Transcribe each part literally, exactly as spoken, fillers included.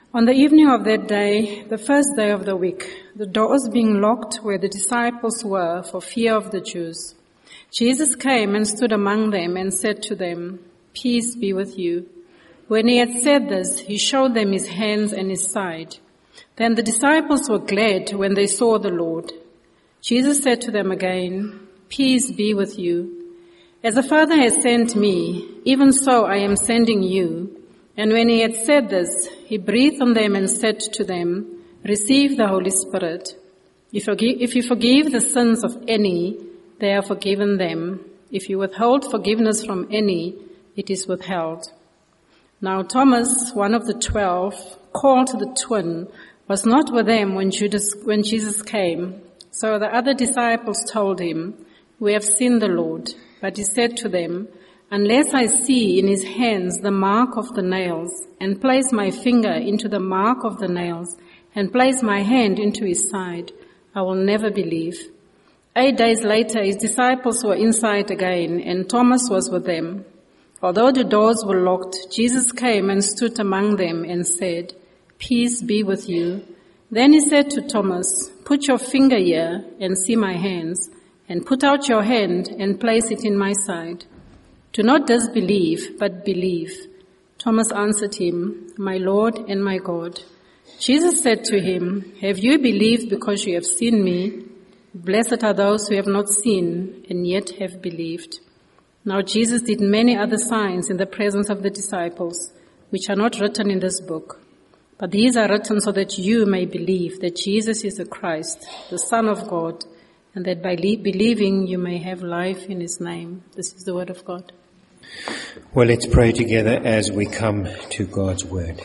On the evening of that day, the first day of the week, the doors being locked where the disciples were for fear of the Jews, Jesus came and stood among them and said to them, "Peace be with you." When he had said this, he showed them his hands and his side. Then the disciples were glad when they saw the Lord. Jesus said to them again, "Peace be with you. As the Father has sent me, even so I am sending you." And when he had said this, he breathed on them and said to them, "Receive the Holy Spirit. If you forgive, if you forgive the sins of any, they are forgiven them. If you withhold forgiveness from any, it is withheld." Now Thomas, one of the twelve, called the twin, was not with them when, Judas, when Jesus came. So the other disciples told him, "We have seen the Lord." But he said to them, "Unless I see in his hands the mark of the nails, and place my finger into the mark of the nails, and place my hand into his side, I will never believe." Eight days later, his disciples were inside again, and Thomas was with them. Although the doors were locked, Jesus came and stood among them and said, "Peace be with you." Then he said to Thomas, "Put your finger here and see my hands, and put out your hand and place it in my side. Do not disbelieve, but believe." Thomas answered him, "My Lord and my God." Jesus said to him, "Have you believed because you have seen me? Blessed are those who have not seen and yet have believed." Now Jesus did many other signs in the presence of the disciples, which are not written in this book. But these are written so that you may believe that Jesus is the Christ, the Son of God, and that by believing you may have life in his name. This is the word of God. Well, let's pray together as we come to God's word.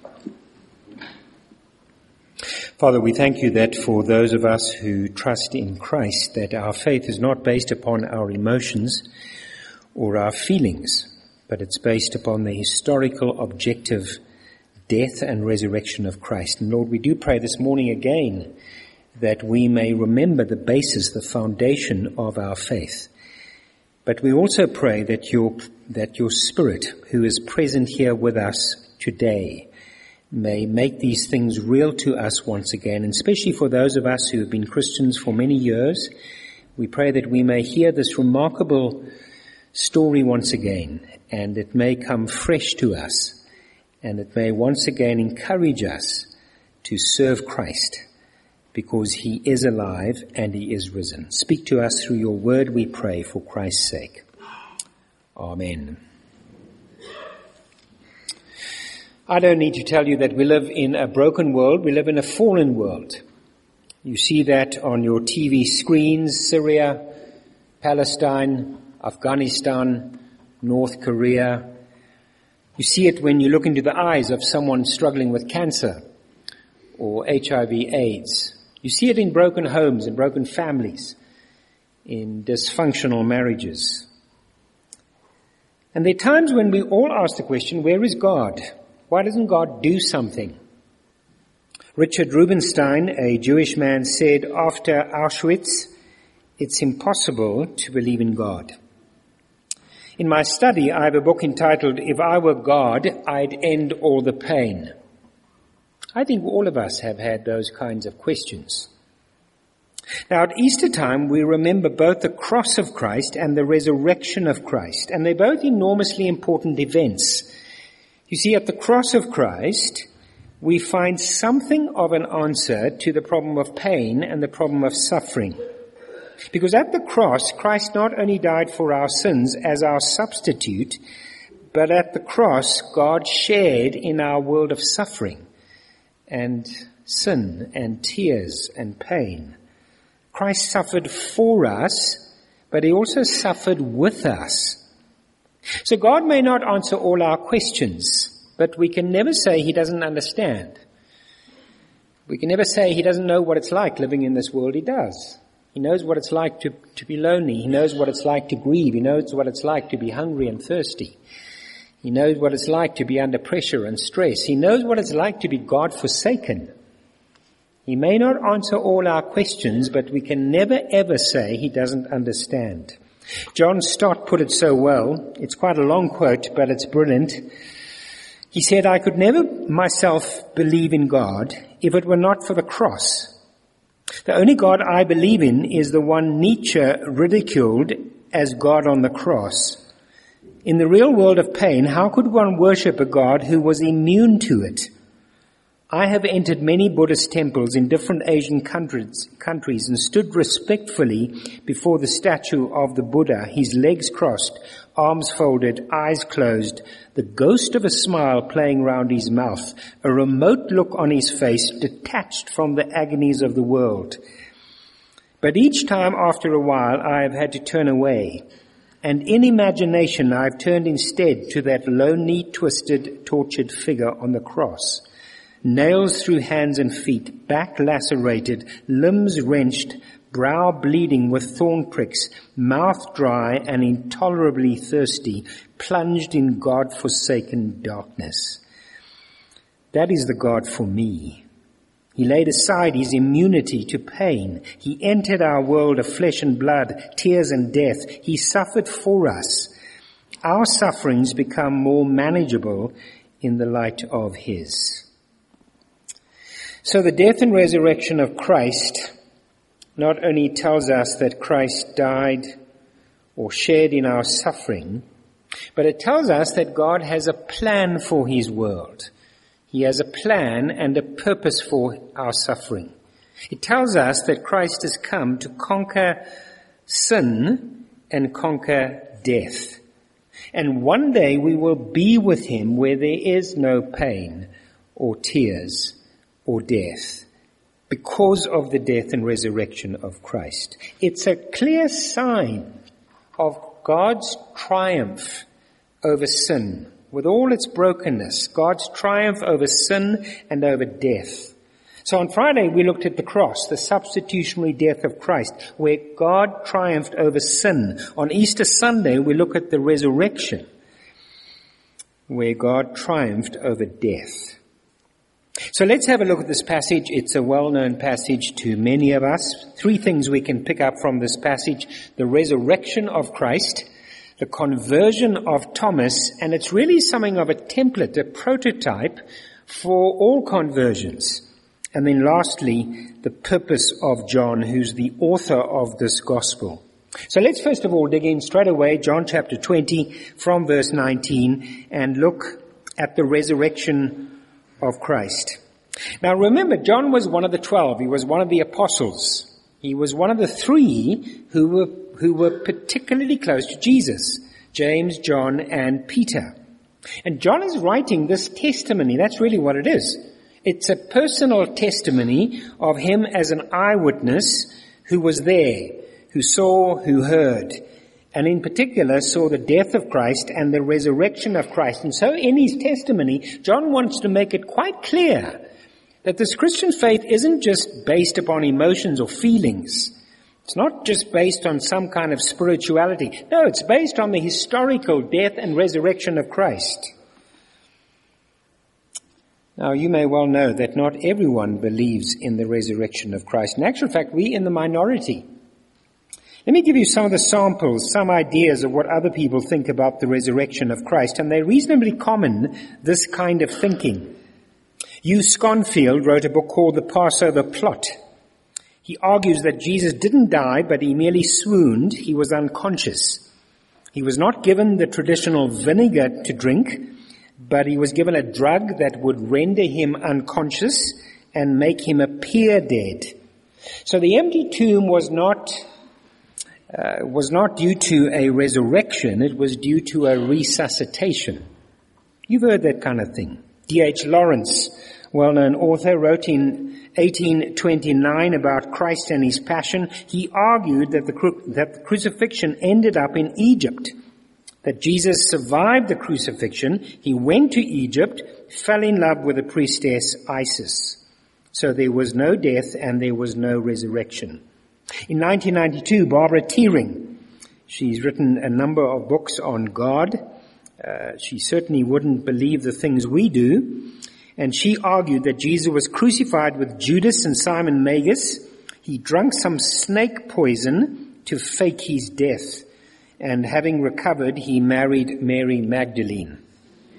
Father, we thank you that for those of us who trust in Christ, that our faith is not based upon our emotions or our feelings, but it's based upon the historical, objective death and resurrection of Christ. And Lord, we do pray this morning again that we may remember the basis, the foundation of our faith. But we also pray that your, that your Spirit, who is present here with us today, may make these things real to us once again, and especially for those of us who have been Christians for many years. We pray that we may hear this remarkable story once again, and it may come fresh to us, and it may once again encourage us to serve Christ, because he is alive and he is risen. Speak to us through your word, we pray, for Christ's sake. Amen. I don't need to tell you that we live in a broken world. We live in a fallen world. You see that on your T V screens: Syria, Palestine, Afghanistan, North Korea. You see it when you look into the eyes of someone struggling with cancer or H I V AIDS. You see it in broken homes, in broken families, in dysfunctional marriages. And there are times when we all ask the question, where is God? Why doesn't God do something? Richard Rubinstein, a Jewish man, said after Auschwitz, "It's impossible to believe in God." In my study, I have a book entitled, "If I Were God, I'd End All the Pain." I think all of us have had those kinds of questions. Now, at Easter time, we remember both the cross of Christ and the resurrection of Christ, and they're both enormously important events. You see, at the cross of Christ, we find something of an answer to the problem of pain and the problem of suffering. Because at the cross, Christ not only died for our sins as our substitute, but at the cross, God shared in our world of suffering and sin and tears and pain. Christ suffered for us, but he also suffered with us. So God may not answer all our questions, but we can never say he doesn't understand. We can never say he doesn't know what it's like living in this world. He does. He knows what it's like to, to be lonely. He knows what it's like to grieve. He knows what it's like to be hungry and thirsty. He knows what it's like to be under pressure and stress. He knows what it's like to be God-forsaken. He may not answer all our questions, but we can never ever say he doesn't understand. John Stott put it so well. It's quite a long quote, but it's brilliant. He said, I could never myself believe in God if it were not for the cross. The only God I believe in is the one Nietzsche ridiculed as God on the cross. In the real world of pain, how could one worship a God who was immune to it? I have entered many Buddhist temples in different Asian countries, countries and stood respectfully before the statue of the Buddha, his legs crossed, arms folded, eyes closed, the ghost of a smile playing round his mouth, a remote look on his face detached from the agonies of the world. But each time after a while I have had to turn away, and in imagination I have turned instead to that lonely, twisted, tortured figure on the cross. Nails through hands and feet, back lacerated, limbs wrenched, brow bleeding with thorn pricks, mouth dry and intolerably thirsty, plunged in God-forsaken darkness. That is the God for me. He laid aside his immunity to pain. He entered our world of flesh and blood, tears and death. He suffered for us. Our sufferings become more manageable in the light of his. So the death and resurrection of Christ not only tells us that Christ died or shared in our suffering, but it tells us that God has a plan for his world. He has a plan and a purpose for our suffering. It tells us that Christ has come to conquer sin and conquer death. And one day we will be with him where there is no pain or tears or death, because of the death and resurrection of Christ. It's a clear sign of God's triumph over sin, with all its brokenness, God's triumph over sin and over death. So on Friday we looked at the cross, the substitutionary death of Christ, where God triumphed over sin. On Easter Sunday we look at the resurrection, where God triumphed over death. So let's have a look at this passage. It's a well-known passage to many of us. Three things we can pick up from this passage: the resurrection of Christ, the conversion of Thomas, and it's really something of a template, a prototype for all conversions. And then lastly, the purpose of John, who's the author of this gospel. So let's first of all dig in straight away, John chapter twenty from verse nineteen, and look at the resurrection of Christ. Now remember, John was one of the twelve. He was one of the apostles. He was one of the three who were, who were particularly close to Jesus: James, John, and Peter. And John is writing this testimony. That's really what it is. It's a personal testimony of him as an eyewitness who was there, who saw, who heard, and in particular saw the death of Christ and the resurrection of Christ. And so in his testimony, John wants to make it quite clear that this Christian faith isn't just based upon emotions or feelings. It's not just based on some kind of spirituality. No, it's based on the historical death and resurrection of Christ. Now, you may well know that not everyone believes in the resurrection of Christ. In actual fact, we're in the minority. Let me give you some of the samples, some ideas of what other people think about the resurrection of Christ, and they're reasonably common, this kind of thinking. Hugh Sconfield wrote a book called The Passover Plot. He argues that Jesus didn't die, but he merely swooned. He was unconscious. He was not given the traditional vinegar to drink, but he was given a drug that would render him unconscious and make him appear dead. So the empty tomb was not Uh, was not due to a resurrection, it was due to a resuscitation. You've heard that kind of thing. D H Lawrence, well-known author, wrote in eighteen twenty-nine about Christ and his passion. He argued that the, cru- that the crucifixion ended up in Egypt, that Jesus survived the crucifixion. He went to Egypt, fell in love with the priestess Isis. So there was no death and there was no resurrection. In nineteen ninety-two, Barbara Teering, she's written a number of books on God. Uh, she certainly wouldn't believe the things we do. And she argued that Jesus was crucified with Judas and Simon Magus. He drank some snake poison to fake his death. And having recovered, he married Mary Magdalene.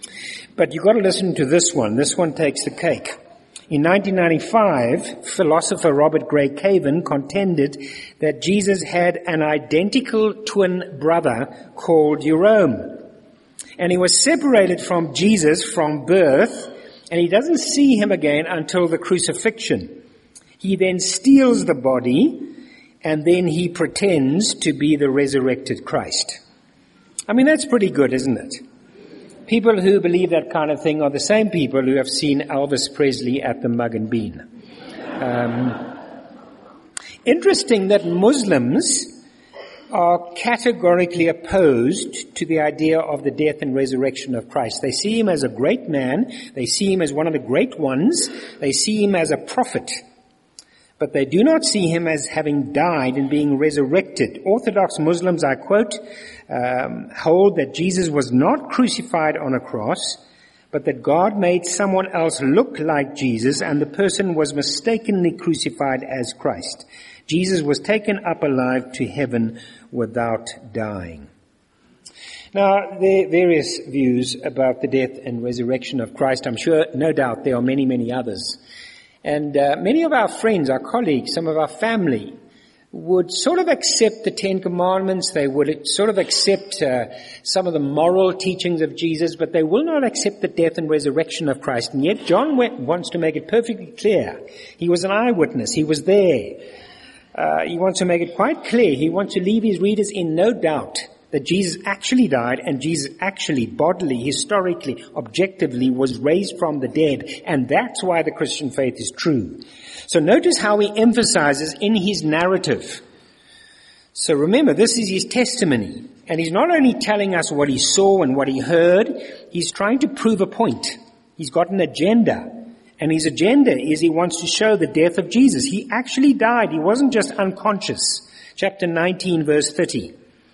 But you've got to listen to this one. This one takes the cake. In nineteen ninety-five, philosopher Robert Gray Caven contended that Jesus had an identical twin brother called Jerome. And he was separated from Jesus from birth, and he doesn't see him again until the crucifixion. He then steals the body, and then he pretends to be the resurrected Christ. I mean, that's pretty good, isn't it? People who believe that kind of thing are the same people who have seen Elvis Presley at the Mug and Bean. Um, interesting that Muslims are categorically opposed to the idea of the death and resurrection of Christ. They see him as a great man. They see him as one of the great ones. They see him as a prophet. But they do not see him as having died and being resurrected. Orthodox Muslims, I quote, um, hold that Jesus was not crucified on a cross, but that God made someone else look like Jesus, and the person was mistakenly crucified as Christ. Jesus was taken up alive to heaven without dying. Now, there are various views about the death and resurrection of Christ. I'm sure, no doubt, there are many, many others. And uh, many of our friends, our colleagues, some of our family would sort of accept the Ten Commandments. They would sort of accept uh, some of the moral teachings of Jesus, but they will not accept the death and resurrection of Christ. And yet John wants to make it perfectly clear. He was an eyewitness. He was there. Uh, he wants to make it quite clear. He wants to leave his readers in no doubt that Jesus actually died and Jesus actually, bodily, historically, objectively was raised from the dead. And that's why the Christian faith is true. So notice how he emphasizes in his narrative. So remember, this is his testimony. And he's not only telling us what he saw and what he heard, he's trying to prove a point. He's got an agenda. And his agenda is he wants to show the death of Jesus. He actually died. He wasn't just unconscious. Chapter nineteen, verse thirty.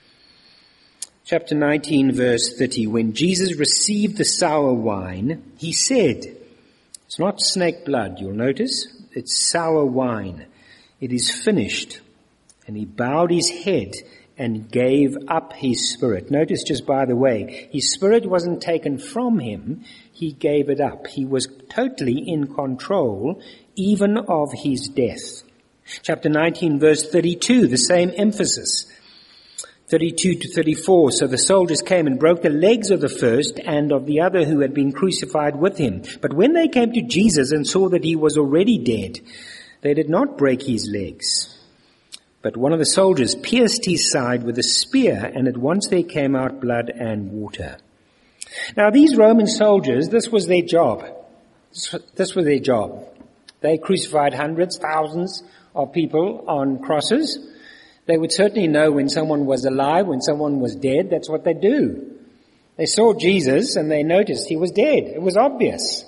Chapter nineteen, verse thirty. When Jesus received the sour wine, he said, it's not snake blood, you'll notice. It's sour wine. It is finished. And he bowed his head and gave up his spirit. Notice just by the way, his spirit wasn't taken from him. He gave it up. He was totally in control, even of his death. Chapter nineteen, verse thirty-two, the same emphasis. thirty-two to thirty-four, so the soldiers came and broke the legs of the first and of the other who had been crucified with him. But when they came to Jesus and saw that he was already dead, they did not break his legs. But one of the soldiers pierced his side with a spear, and at once there came out blood and water. Now these Roman soldiers, this was their job. This was their job. They crucified hundreds, thousands of people on crosses. They would certainly know when someone was alive, when someone was dead. That's what they do. They saw Jesus and they noticed he was dead. It was obvious.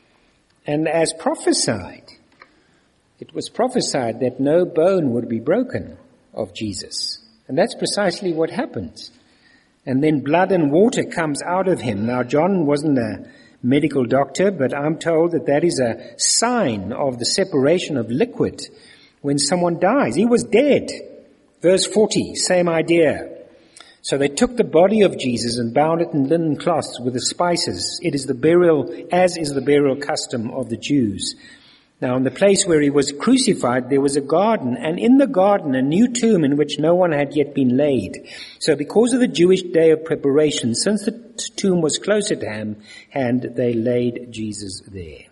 And as prophesied, it was prophesied that no bone would be broken of Jesus. And that's precisely what happened. And then blood and water comes out of him. Now, John wasn't a medical doctor, but I'm told that that is a sign of the separation of liquid when someone dies. He was dead. Verse forty, same idea. So they took the body of Jesus and bound it in linen cloths with the spices. It is the burial, as is the burial custom of the Jews. Now in the place where he was crucified, there was a garden, and in the garden a new tomb in which no one had yet been laid. So because of the Jewish day of preparation, since the tomb was close at hand, they laid Jesus there.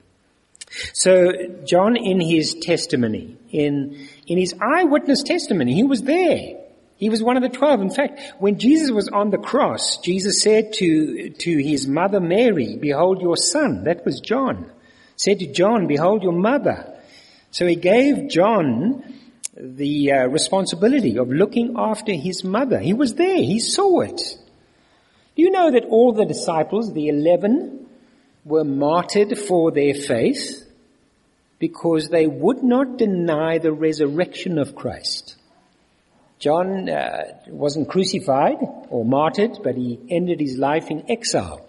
So John, in his testimony, in in his eyewitness testimony, he was there. He was one of the twelve. In fact, when Jesus was on the cross, Jesus said to to his mother Mary, "Behold your son." That was John. Said to John, "Behold your mother." So he gave John the uh, responsibility of looking after his mother. He was there. He saw it. Do you know that all the disciples, the eleven, were martyred for their faith because they would not deny the resurrection of Christ? John uh, wasn't crucified or martyred, but he ended his life in exile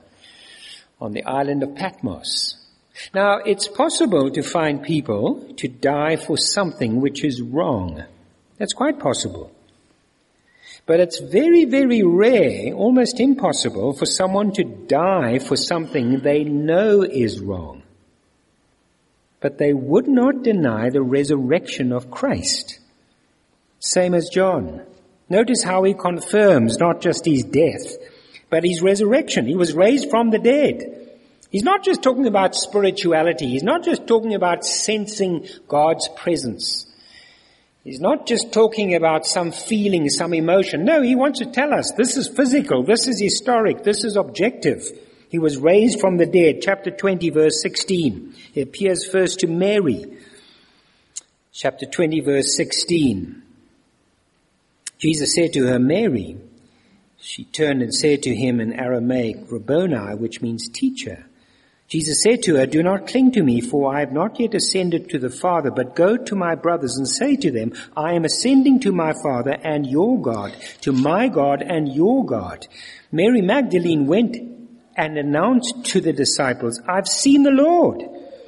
on the island of Patmos. Now, it's possible to find people to die for something which is wrong. That's quite possible. But it's very, very rare, almost impossible, for someone to die for something they know is wrong. But they would not deny the resurrection of Christ. Same as John. Notice how he confirms not just his death, but his resurrection. He was raised from the dead. He's not just talking about spirituality. He's not just talking about sensing God's presence. He's not just talking about some feeling, some emotion. No, he wants to tell us this is physical, this is historic, this is objective. He was raised from the dead. Chapter twenty, verse sixteen. He appears first to Mary. Chapter twenty, verse sixteen. Jesus said to her, Mary. She turned and said to him in Aramaic, Rabboni, which means teacher. Jesus said to her, do not cling to me, for I have not yet ascended to the Father, but go to my brothers and say to them, I am ascending to my Father and your God, to my God and your God. Mary Magdalene went and announced to the disciples, I've seen the Lord,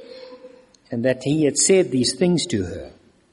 and that he had said these things to her.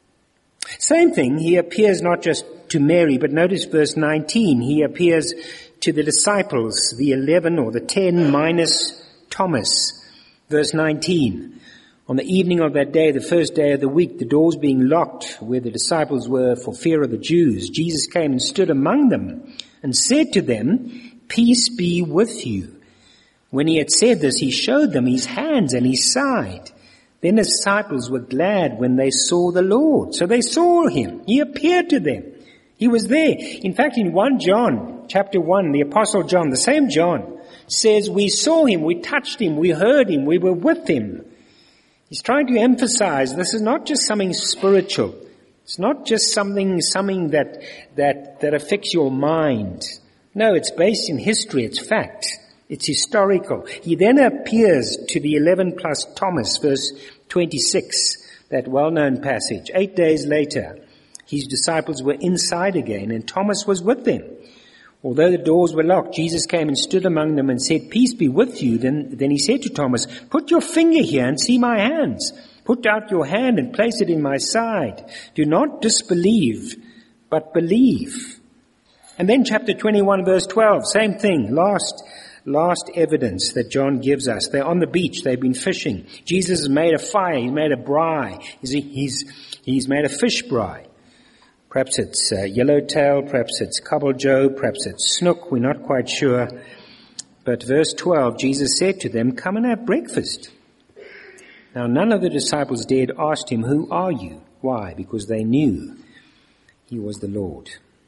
Same thing, he appears not just to Mary, but notice verse nineteen, he appears to the disciples, the eleven or the ten minus Thomas. Verse nineteen, on the evening of that day, the first day of the week, the doors being locked where the disciples were for fear of the Jews, Jesus came and stood among them and said to them, peace be with you. When he had said this, he showed them his hands and his side. Then the disciples were glad when they saw the Lord. So they saw him. He appeared to them. He was there. In fact, in First John, chapter one, the Apostle John, the same John, says we saw him, we touched him, we heard him, we were with him. He's trying to emphasize this is not just something spiritual. It's not just something, something that, that, that affects your mind. No, it's based in history, it's fact. It's historical. He then appears to the eleven plus Thomas, verse twenty-six, that well-known passage. Eight days later, his disciples were inside again and Thomas was with them. Although the doors were locked, Jesus came and stood among them and said, peace be with you. Then, then he said to Thomas, put your finger here and see my hands. Put out your hand and place it in my side. Do not disbelieve, but believe. And then chapter twenty-one, verse twelve, same thing, last, last evidence that John gives us. They're on the beach, they've been fishing. Jesus has made a fire, he's made a braai, he's, he's, he's made a fish braai. Perhaps it's uh, yellowtail, perhaps it's cobble-joe, perhaps it's snook, we're not quite sure. But verse twelve, Jesus said to them, come and have breakfast. Now none of the disciples dared ask him, who are you? Why? Because they knew he was the Lord.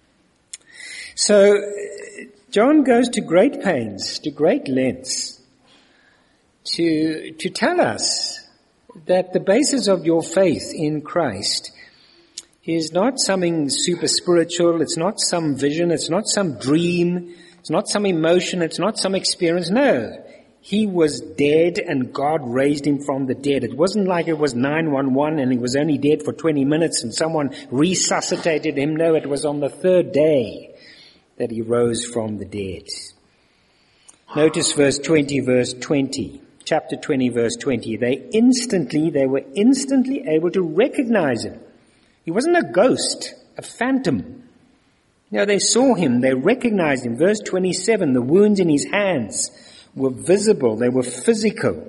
So John goes to great pains, to great lengths, to, to tell us that the basis of your faith in Christ is not something super spiritual, it's not some vision, it's not some dream, it's not some emotion, it's not some experience. No, he was dead and God raised him from the dead. It wasn't like it was nine one one and he was only dead for twenty minutes and someone resuscitated him. No, it was on the third day that he rose from the dead. Notice verse twenty, verse twenty. Chapter twenty, verse twenty. They instantly, they were instantly able to recognize him. He wasn't a ghost, a phantom. No, they saw him, they recognized him. Verse twenty-seven, the wounds in his hands were visible, they were physical.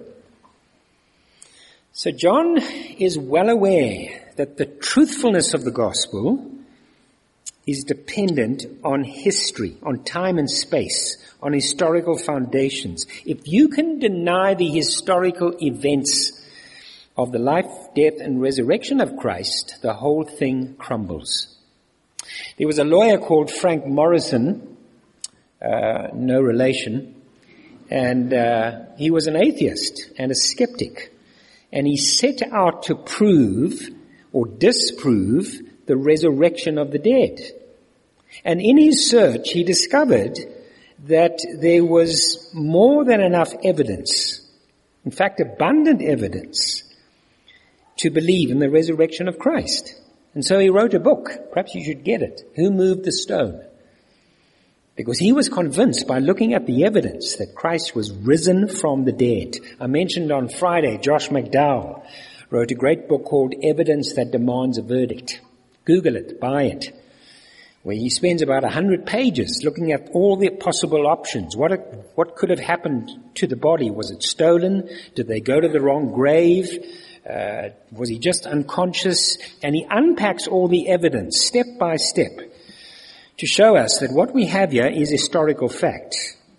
So John is well aware that the truthfulness of the gospel is dependent on history, on time and space, on historical foundations. If you can deny the historical events of the life, death, and resurrection of Christ, the whole thing crumbles. There was a lawyer called Frank Morrison, uh, no relation, and uh, he was an atheist and a skeptic. And he set out to prove or disprove the resurrection of the dead. And in his search, he discovered that there was more than enough evidence, in fact, abundant evidence, to believe in the resurrection of Christ. And so he wrote a book. Perhaps you should get it. Who Moved the Stone? Because he was convinced by looking at the evidence that Christ was risen from the dead. I mentioned on Friday, Josh McDowell wrote a great book called Evidence That Demands a Verdict. Google it, buy it. where he spends about a hundred pages looking at all the possible options. What, what could have happened to the body? Was it stolen? Did they go to the wrong grave? Uh, was he just unconscious? And he unpacks all the evidence step by step to show us that what we have here is historical fact.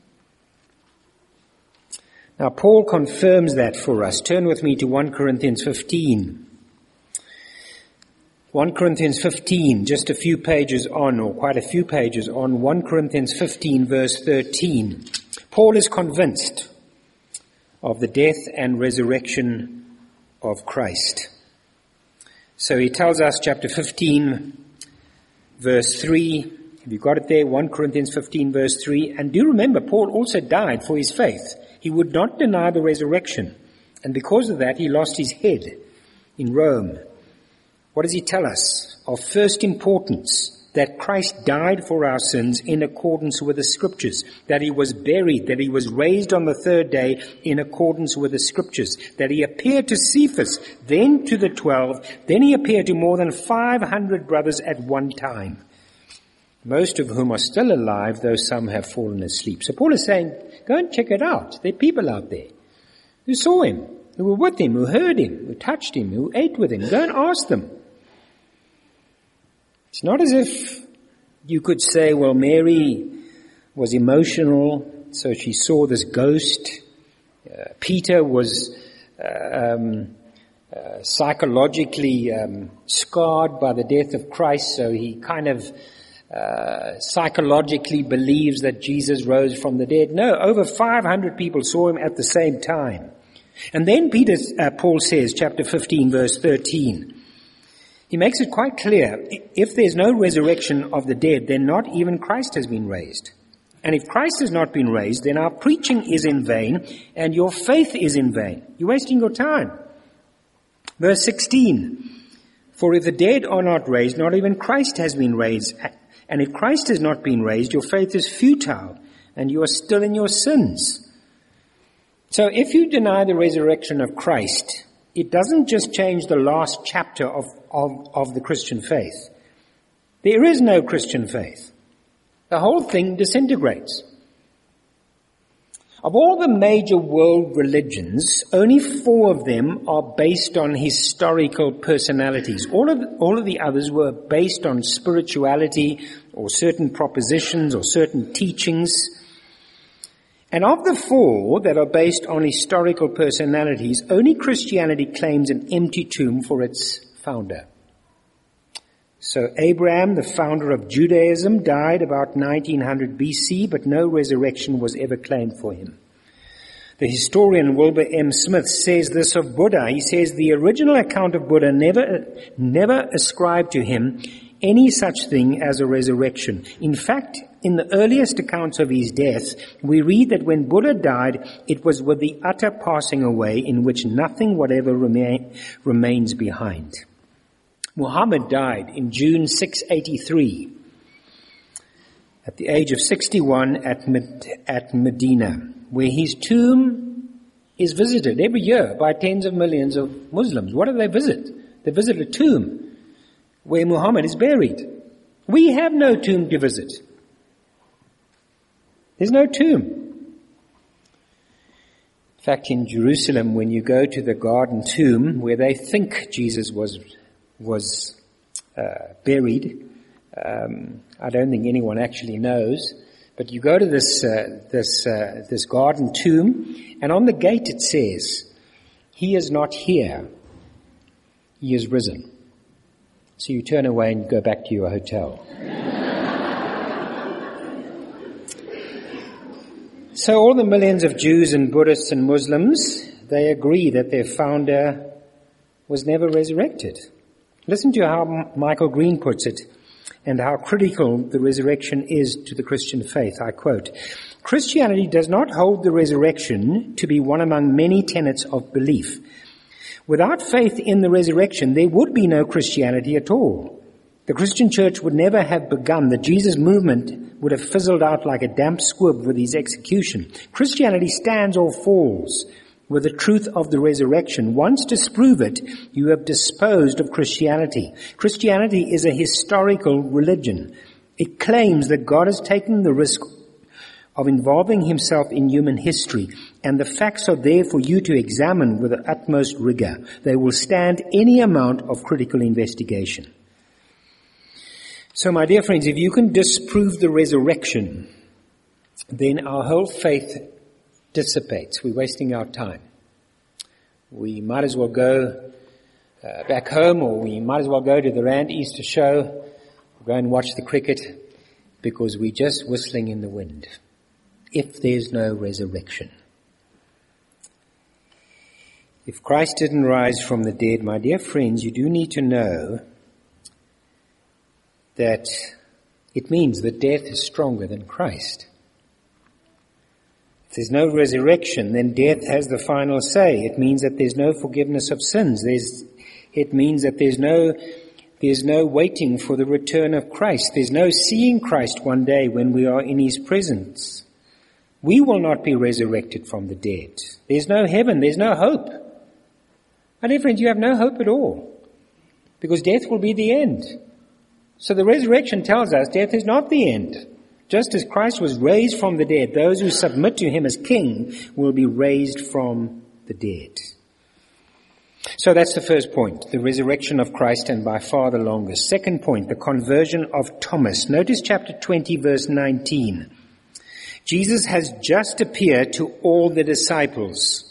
Now, Paul confirms that for us. Turn with me to First Corinthians fifteen. First Corinthians fifteen, just a few pages on, or quite a few pages on, First Corinthians fifteen, verse thirteen. Paul is convinced of the death and resurrection of Christ. So he tells us, chapter fifteen, verse three, have you got it there? First Corinthians fifteen, verse three. And do remember, Paul also died for his faith. He would not deny the resurrection. And because of that, he lost his head in Rome. What does he tell us? Of first importance, that Christ died for our sins in accordance with the Scriptures, that he was buried, that he was raised on the third day in accordance with the Scriptures, that he appeared to Cephas, then to the twelve, then he appeared to more than five hundred brothers at one time, most of whom are still alive, though some have fallen asleep. So Paul is saying, go and check it out. There are people out there who saw him, who were with him, who heard him, who touched him, who ate with him. Go and ask them. It's not as if you could say, well, Mary was emotional, so she saw this ghost. Uh, Peter was uh, um, uh, psychologically um, scarred by the death of Christ, so he kind of uh, psychologically believes that Jesus rose from the dead. No, over five hundred people saw him at the same time. And then Peter, uh, Paul says, chapter fifteen, verse thirteen, he makes it quite clear, if there's no resurrection of the dead, then not even Christ has been raised. And if Christ has not been raised, then our preaching is in vain, and your faith is in vain. You're wasting your time. Verse sixteen, for if the dead are not raised, not even Christ has been raised. And if Christ has not been raised, your faith is futile, and you are still in your sins. So if you deny the resurrection of Christ, it doesn't just change the last chapter of, of, of the Christian faith. There is no Christian faith. The whole thing disintegrates. Of all the major world religions, only four of them are based on historical personalities. All of, the, all of the others were based on spirituality or certain propositions or certain teachings. And of the four that are based on historical personalities, only Christianity claims an empty tomb for its founder. So Abraham, the founder of Judaism, died about nineteen hundred B C, but no resurrection was ever claimed for him. The historian Wilbur M. Smith says this of Buddha. He says the original account of Buddha never, never ascribed to him any such thing as a resurrection. In fact, in the earliest accounts of his death, we read that when Buddha died, it was with the utter passing away in which nothing whatever remain, remains behind. Muhammad died in June six eighty-three at the age of sixty-one at, Med- at Medina, where his tomb is visited every year by tens of millions of Muslims. What do they visit? They visit a tomb where Muhammad is buried. We have no tomb to visit. There's no tomb. In fact, in Jerusalem, when you go to the Garden Tomb, where they think Jesus was was uh, buried, um, I don't think anyone actually knows, but you go to this uh, this uh, this Garden Tomb, and on the gate it says, "He is not here. He is risen." So you turn away and go back to your hotel. So all the millions of Jews and Buddhists and Muslims, they agree that their founder was never resurrected. Listen to how Michael Green puts it and how critical the resurrection is to the Christian faith. I quote, "Christianity does not hold the resurrection to be one among many tenets of belief. Without faith in the resurrection, there would be no Christianity at all. The Christian church would never have begun. The Jesus movement would have fizzled out like a damp squib with his execution. Christianity stands or falls with the truth of the resurrection. Once disprove it, you have disposed of Christianity. Christianity is a historical religion. It claims that God is taking the risk of involving himself in human history, and the facts are there for you to examine with the utmost rigor. They will stand any amount of critical investigation. So, my dear friends, if you can disprove the resurrection, then our whole faith dissipates. We're wasting our time. We might as well go uh, back home, or we might as well go to the Rand Easter show, go and watch the cricket, because we're just whistling in the wind, if there's no resurrection. If Christ didn't rise from the dead, my dear friends, you do need to know that it means that death is stronger than Christ. If there's no resurrection, then death has the final say. It means that there's no forgiveness of sins. There's, it means that there's no, there's no waiting for the return of Christ. There's no seeing Christ one day when we are in his presence. We will not be resurrected from the dead. There's no heaven. There's no hope. My dear friends, you have no hope at all, because death will be the end. So the resurrection tells us death is not the end. Just as Christ was raised from the dead, those who submit to him as king will be raised from the dead. So that's the first point, the resurrection of Christ, and by far the longest. Second point, the conversion of Thomas. Notice chapter twenty, verse nineteen. Jesus has just appeared to all the disciples.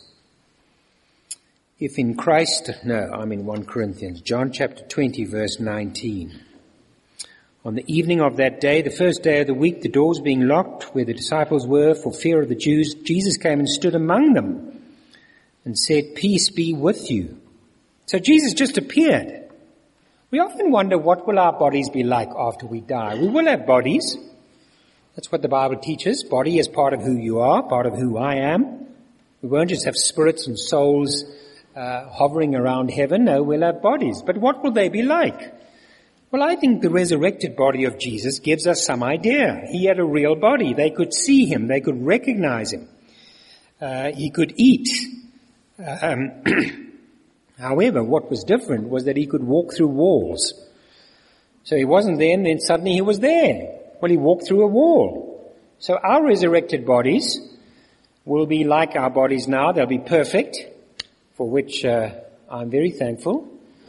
If in Christ, no, I'm in First Corinthians, John chapter twenty, verse nineteen. On the evening of that day, the first day of the week, the doors being locked where the disciples were for fear of the Jews, Jesus came and stood among them and said, "Peace be with you." So Jesus just appeared. We often wonder, what will our bodies be like after we die? We will have bodies. That's what the Bible teaches. Body is part of who you are, part of who I am. We won't just have spirits and souls uh, hovering around heaven. No, we'll have bodies. But what will they be like? Well, I think the resurrected body of Jesus gives us some idea. He had a real body. They could see him. They could recognize him. Uh, he could eat. Um, however, what was different was that he could walk through walls. So he wasn't there and then suddenly he was there. Well, he walked through a wall. So our resurrected bodies will be like our bodies now. They'll be perfect, for which uh, I'm very thankful.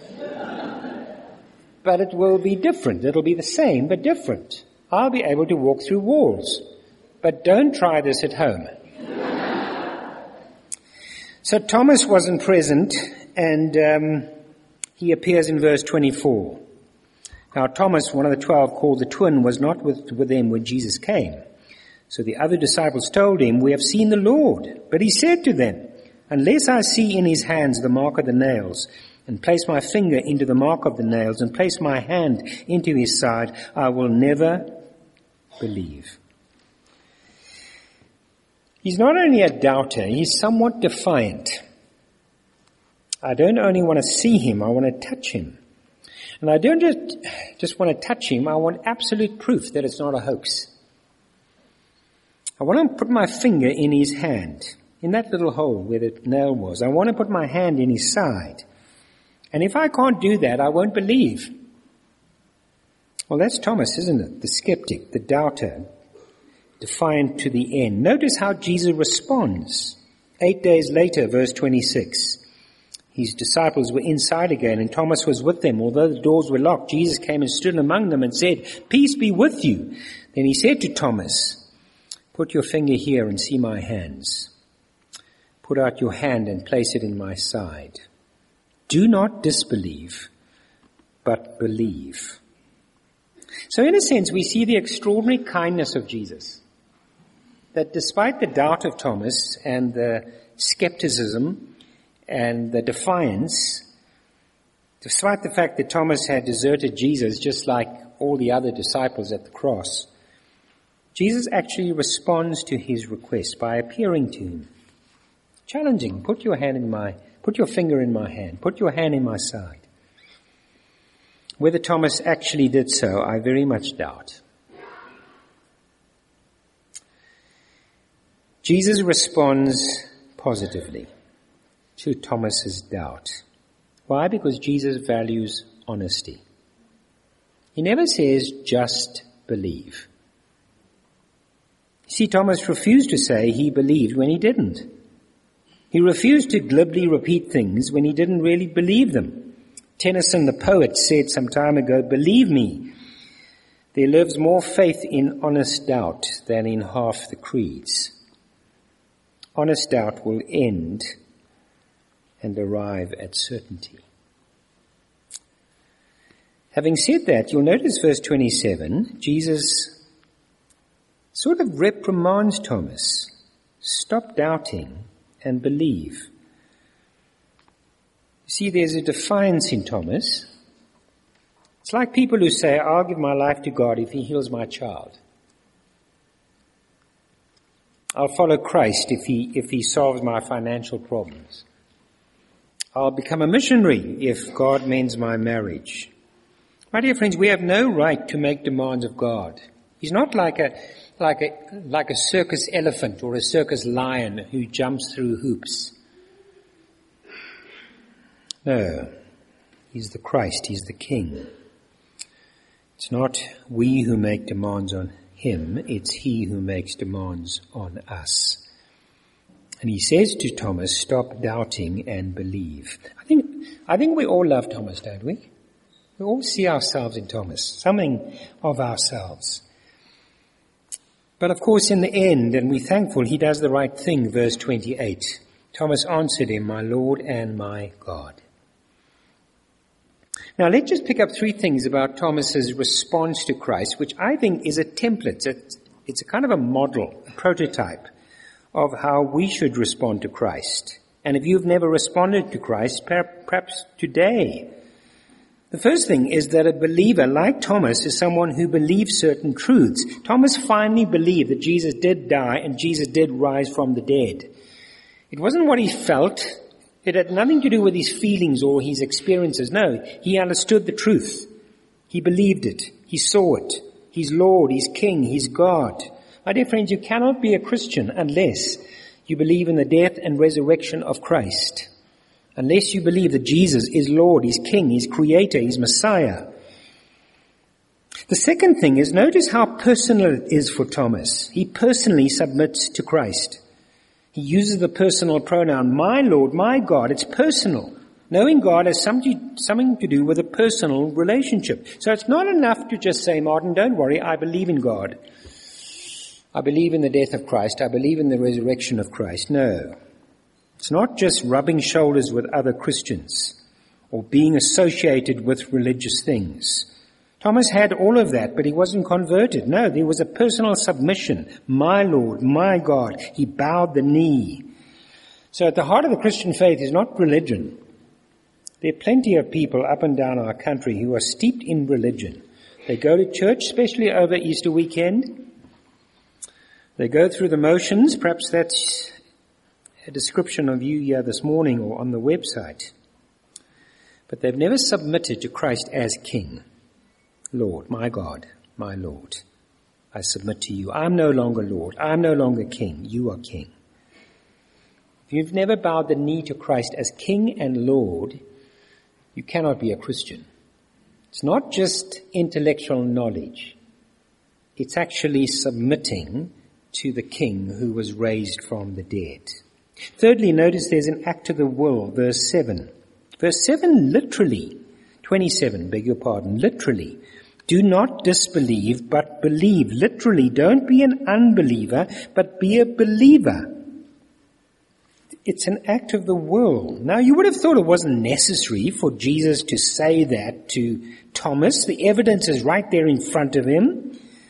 But it will be different. It'll be the same, but different. I'll be able to walk through walls. But don't try this at home. So Thomas wasn't present, and um, he appears in verse twenty-four. Now Thomas, one of the twelve, called the twin, was not with, with them when Jesus came. So the other disciples told him, "We have seen the Lord." But he said to them, "Unless I see in his hands the mark of the nails, and place my finger into the mark of the nails, and place my hand into his side, I will never believe." He's not only a doubter, he's somewhat defiant. I don't only want to see him, I want to touch him. And I don't just, just want to touch him, I want absolute proof that it's not a hoax. I want to put my finger in his hand, in that little hole where the nail was. I want to put my hand in his side. And if I can't do that, I won't believe. Well, that's Thomas, isn't it? The skeptic, the doubter, defiant to the end. Notice how Jesus responds. Eight days later, verse twenty-six. His disciples were inside again, and Thomas was with them. Although the doors were locked, Jesus came and stood among them and said, "Peace be with you." Then he said to Thomas, "Put your finger here and see my hands. Put out your hand and place it in my side. Do not disbelieve, but believe." So in a sense, we see the extraordinary kindness of Jesus. That despite the doubt of Thomas and the skepticism and the defiance, despite the fact that Thomas had deserted Jesus just like all the other disciples at the cross, Jesus actually responds to his request by appearing to him, challenging, put your hand in my, put your finger in my hand, put your hand in my side. Whether Thomas actually did so, I very much doubt. Jesus responds positively to Thomas's doubt. Why? Because Jesus values honesty. He never says, "just believe. See, Thomas refused to say he believed when he didn't. He refused to glibly repeat things when he didn't really believe them. Tennyson the poet said some time ago, "Believe me, there lives more faith in honest doubt than in half the creeds." Honest doubt will end and arrive at certainty. Having said that, you'll notice verse twenty-seven, Jesus sort of reprimands Thomas. Stop doubting and believe. You see, there's a defiance in Thomas. It's like people who say, I'll give my life to God if he heals my child. I'll follow Christ if he, if he solves my financial problems. I'll become a missionary if God mends my marriage. My dear friends, we have no right to make demands of God. He's not like a, like a, like a circus elephant or a circus lion who jumps through hoops. No, he's the Christ, he's the King. It's not we who make demands on him, it's he who makes demands on us. And he says to Thomas, stop doubting and believe. I think, I think we all love Thomas, don't we? We all see ourselves in Thomas, something of ourselves. But of course in the end, and we're thankful, he does the right thing, verse twenty-eight. Thomas answered him, my Lord and my God. Now let's just pick up three things about Thomas's response to Christ, which I think is a template. It's, it's a kind of a model, a prototype of how we should respond to Christ. And if you've never responded to Christ, perhaps today. The first thing is that a believer like Thomas is someone who believes certain truths. Thomas finally believed that Jesus did die and Jesus did rise from the dead. It wasn't what he felt. It had nothing to do with his feelings or his experiences. No, he understood the truth. He believed it. He saw it. He's Lord. He's King. He's God. My dear friends, you cannot be a Christian unless you believe in the death and resurrection of Christ. Unless you believe that Jesus is Lord, He's King, He's Creator, He's Messiah. The second thing is, notice how personal it is for Thomas. He personally submits to Christ. He uses the personal pronoun, my Lord, my God. It's personal. Knowing God has something, something to do with a personal relationship. So it's not enough to just say, Martin, don't worry, I believe in God. I believe in the death of Christ. I believe in the resurrection of Christ. No. It's not just rubbing shoulders with other Christians or being associated with religious things. Thomas had all of that, but he wasn't converted. No, there was a personal submission. My Lord, my God. He bowed the knee. So at the heart of the Christian faith is not religion. There are plenty of people up and down our country who are steeped in religion. They go to church, especially over Easter weekend. They go through the motions. Perhaps that's a description of you here this morning or on the website. But they've never submitted to Christ as King. Lord, my God, my Lord, I submit to you. I'm no longer Lord. I'm no longer King. You are King. If you've never bowed the knee to Christ as King and Lord, you cannot be a Christian. It's not just intellectual knowledge. It's actually submitting to the King who was raised from the dead. Thirdly, notice there's an act of the will, verse seven. Verse seven literally, twenty-seven, beg your pardon, literally, do not disbelieve, but believe. Literally, don't be an unbeliever, but be a believer. It's an act of the will. Now, you would have thought it wasn't necessary for Jesus to say that to Thomas. The evidence is right there in front of him.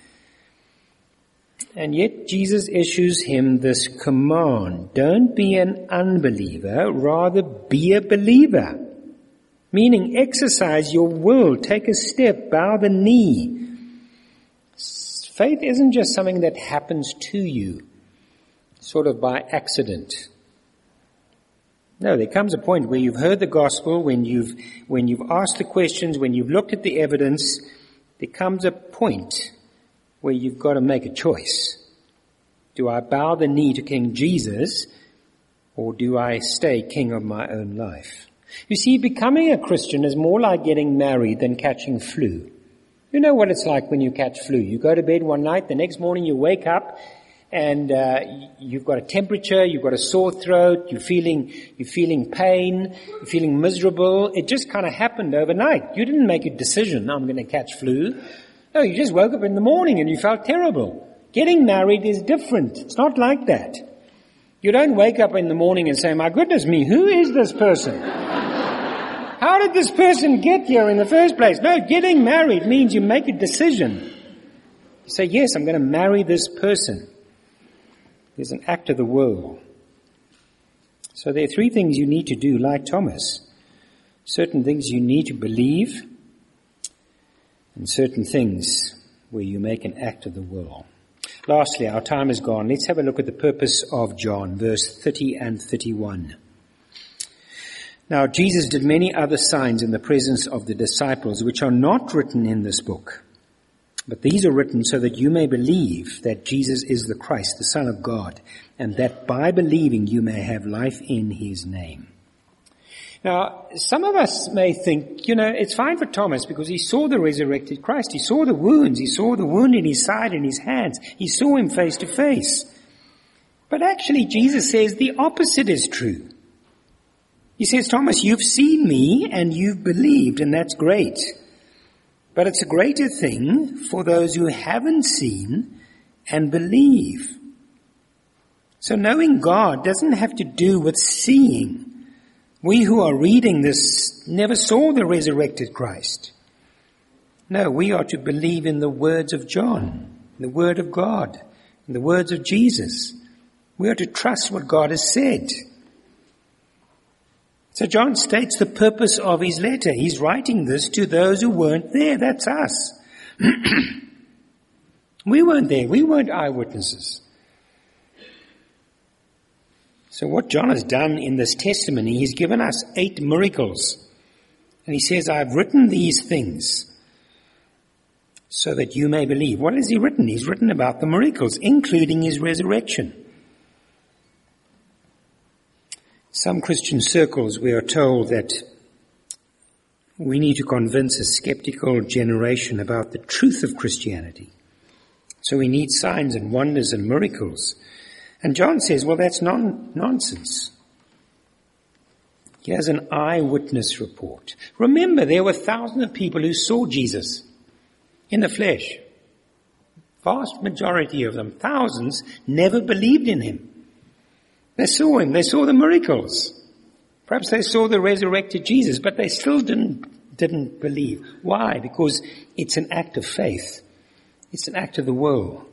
And yet Jesus issues him this command. Don't be an unbeliever, rather be a believer. Meaning exercise your will, take a step, bow the knee. Faith isn't just something that happens to you, sort of by accident. No, there comes a point where you've heard the gospel, when you've, when you've asked the questions, when you've looked at the evidence, there comes a point where you've got to make a choice. Do I bow the knee to King Jesus, or do I stay king of my own life? You see, becoming a Christian is more like getting married than catching flu. You know what it's like when you catch flu. You go to bed one night, the next morning you wake up and uh, you've got a temperature, you've got a sore throat, you're feeling, you're feeling pain, you're feeling miserable. It just kind of happened overnight. You didn't make a decision, I'm going to catch flu. No, you just woke up in the morning and you felt terrible. Getting married is different. It's not like that. You don't wake up in the morning and say, my goodness me, who is this person? How did this person get here in the first place? No, getting married means you make a decision. You say, yes, I'm going to marry this person. There's an act of the will. So there are three things you need to do, like Thomas. Certain things you need to believe, and certain things where you make an act of the will. Lastly, our time is gone. Let's have a look at the purpose of John, verse thirty and thirty-one. Now, Jesus did many other signs in the presence of the disciples, which are not written in this book. But these are written so that you may believe that Jesus is the Christ, the Son of God, and that by believing you may have life in his name. Now, some of us may think, you know, it's fine for Thomas because he saw the resurrected Christ. He saw the wounds. He saw the wound in his side and his hands. He saw him face to face. But actually, Jesus says the opposite is true. He says, Thomas, you've seen me and you've believed, and that's great. But it's a greater thing for those who haven't seen and believe. So knowing God doesn't have to do with seeing. We who are reading this never saw the resurrected Christ. No, we are to believe in the words of John, the word of God, in the words of Jesus. We are to trust what God has said. So John states the purpose of his letter. He's writing this to those who weren't there. That's us. We weren't there. We weren't eyewitnesses. So what John has done in this testimony, he's given us eight miracles. And he says, I've written these things so that you may believe. What has he written? He's written about the miracles, including his resurrection. Some Christian circles, we are told that we need to convince a skeptical generation about the truth of Christianity. So we need signs and wonders and miracles. And John says, well, that's non- nonsense. He has an eyewitness report. Remember, there were thousands of people who saw Jesus in the flesh. Vast majority of them, thousands, never believed in him. They saw him. They saw the miracles. Perhaps they saw the resurrected Jesus, but they still didn't, didn't believe. Why? Because it's an act of faith. It's an act of the will.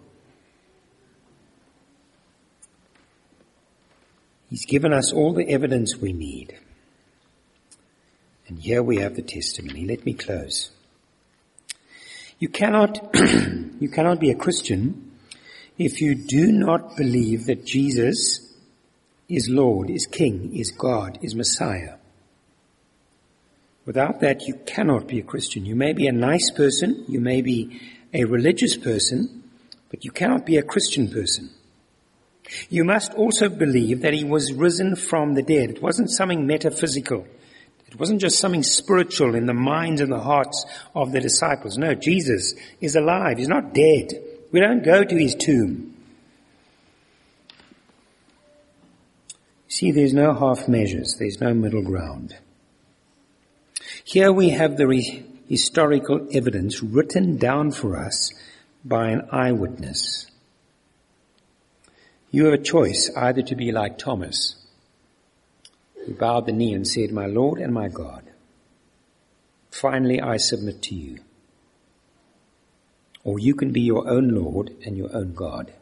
He's given us all the evidence we need. And here we have the testimony. Let me close. You cannot, you cannot be a Christian if you do not believe that Jesus is Lord, is King, is God, is Messiah. Without that, you cannot be a Christian. You may be a nice person, you may be a religious person, but you cannot be a Christian person. You must also believe that he was risen from the dead. It wasn't something metaphysical. It wasn't just something spiritual in the minds and the hearts of the disciples. No, Jesus is alive. He's not dead. We don't go to his tomb. See, there's no half measures. There's no middle ground. Here we have the re- historical evidence written down for us by an eyewitness. You have a choice either to be like Thomas, who bowed the knee and said, my Lord and my God, finally I submit to you. Or you can be your own Lord and your own God.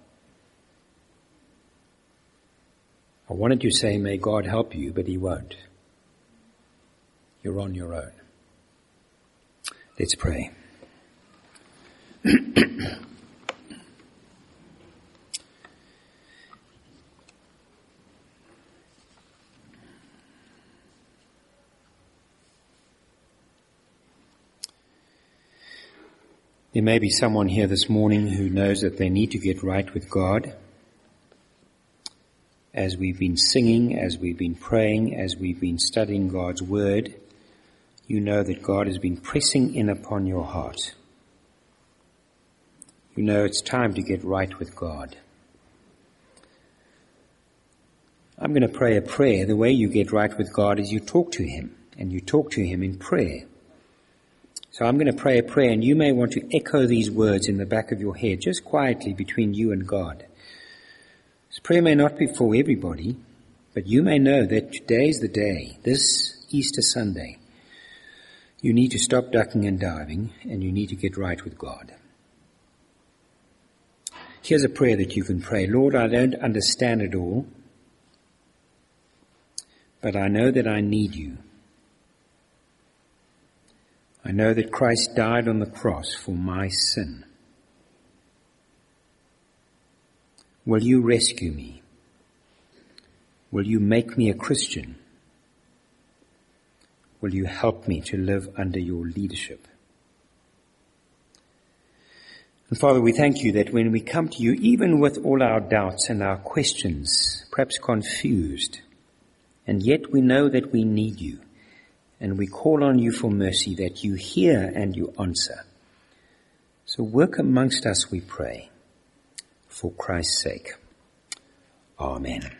I wanted to say, may God help you, but he won't. You're on your own. Let's pray. There may be someone here this morning who knows that they need to get right with God. As we've been singing, as we've been praying, as we've been studying God's Word, you know that God has been pressing in upon your heart. You know it's time to get right with God. I'm going to pray a prayer. The way you get right with God is you talk to Him, and you talk to Him in prayer. So I'm going to pray a prayer, and you may want to echo these words in the back of your head, just quietly between you and God. This prayer may not be for everybody, but you may know that today is the day, this Easter Sunday. You need to stop ducking and diving, and you need to get right with God. Here's a prayer that you can pray. Lord, I don't understand it all, but I know that I need you. I know that Christ died on the cross for my sin. Will you rescue me? Will you make me a Christian? Will you help me to live under your leadership? And Father, we thank you that when we come to you, even with all our doubts and our questions, perhaps confused, and yet we know that we need you, and we call on you for mercy, that you hear and you answer. So work amongst us, we pray, for Christ's sake. Amen.